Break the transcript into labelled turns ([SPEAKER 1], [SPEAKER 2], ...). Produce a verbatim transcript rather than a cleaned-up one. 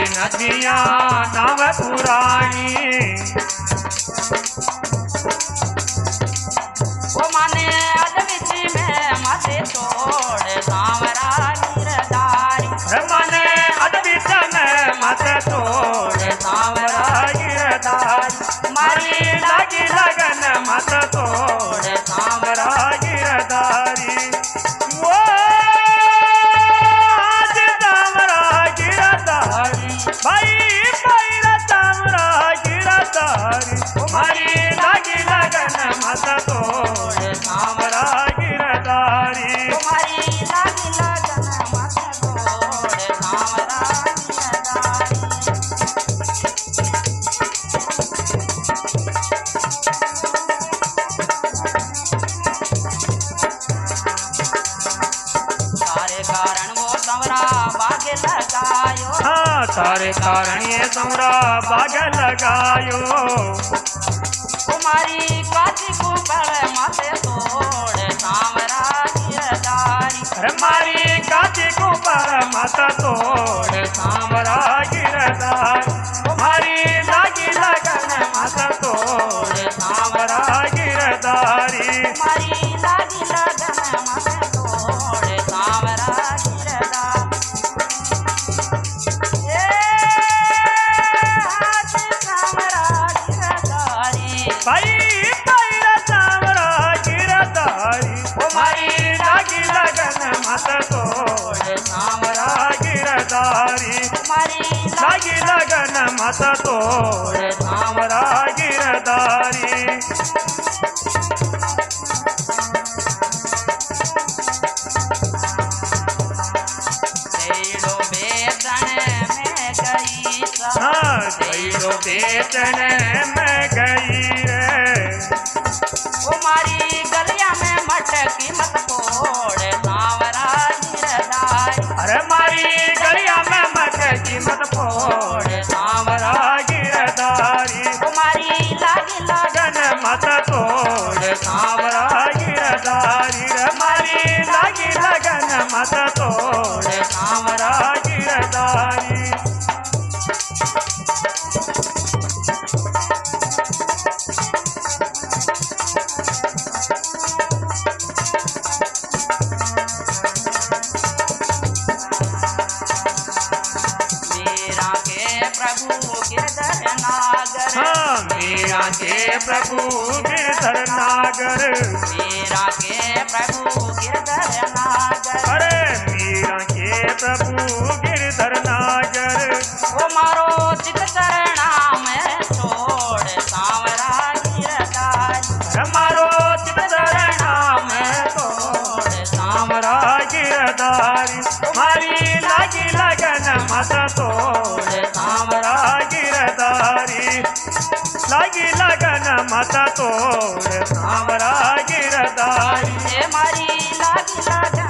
[SPEAKER 1] नदियाँ नाव पुरानी
[SPEAKER 2] ओ माने अदविची में माथे तोड़ सांवरा गिरधारी
[SPEAKER 1] माने अदविच में माथे तोड़ सांवरा गिरधारी मारी लागी लगन मत तोड़ सांवरा गिरधारी वो आज सांवरा गिरधारी भाई पैरा सांवरा गिरधारी मारी लागी लगन मत तोड़ सांवरा गिरधारी
[SPEAKER 2] तुम्हारी लागी लगन मत तोड़ सांवरा गिरधारी सारे कारण वो संवरा बागे लगायो
[SPEAKER 1] हाँ सारे कारण ये संवरा बाग लगायो
[SPEAKER 2] तुम्हारी काची कुपड़ माथे तोड़ सांवरा गिरधारी
[SPEAKER 1] अरे मारी काची को पर मत तोड़ सांवरा गिरधारी मारी लागी लगन मत तोड़ सांवरा गिरधारी
[SPEAKER 2] तुम्हारी लागी लगन मत तोड़ सांवरा गिरधारी ए हाथ सांवरा गिरधारी
[SPEAKER 1] भाई पैरा सांवरा गिरधारी मारी लागी लगन मत तोड़ सांवरा गिरधारी
[SPEAKER 2] तुम्हारी
[SPEAKER 1] लागी लगन मत तोड़ सांवरा गिरधारी
[SPEAKER 2] तेड़ो बेचन में गई सा
[SPEAKER 1] हाँ गईरो बेचन में गई रे
[SPEAKER 2] तुम्हारी गलिया में मटकी मत तोड़ सांवरा गिरधारी
[SPEAKER 1] अरे मारी गलिया में मटकी मत फोड़ सांवरा गिरधारी
[SPEAKER 2] तुम्हारी लागी लगन
[SPEAKER 1] लगन मत तोड़ सांवरा गिरधारी रे मारी लागी लगन मत तोड़ सांवरा गिरधारी
[SPEAKER 2] मेरा के प्रभु गिरधर नागर
[SPEAKER 1] हाँ मीरा के प्रभु गिरधर नागर
[SPEAKER 2] मेरा के प्रभु गिरधर नागर
[SPEAKER 1] अरे मीरा के प्रभु गिरधर नागर
[SPEAKER 2] ओ मारो चित चरणा में छोड़ सांवरा गिरधारी
[SPEAKER 1] मारो चितरणा में तोड़ सांवरा गिरधारी मारी लागी लगन मत तोड़ सांवरा गिरधारी लागी लगन मत तोड़ सांवरा गिरधारी
[SPEAKER 2] ए मारी लागी लगन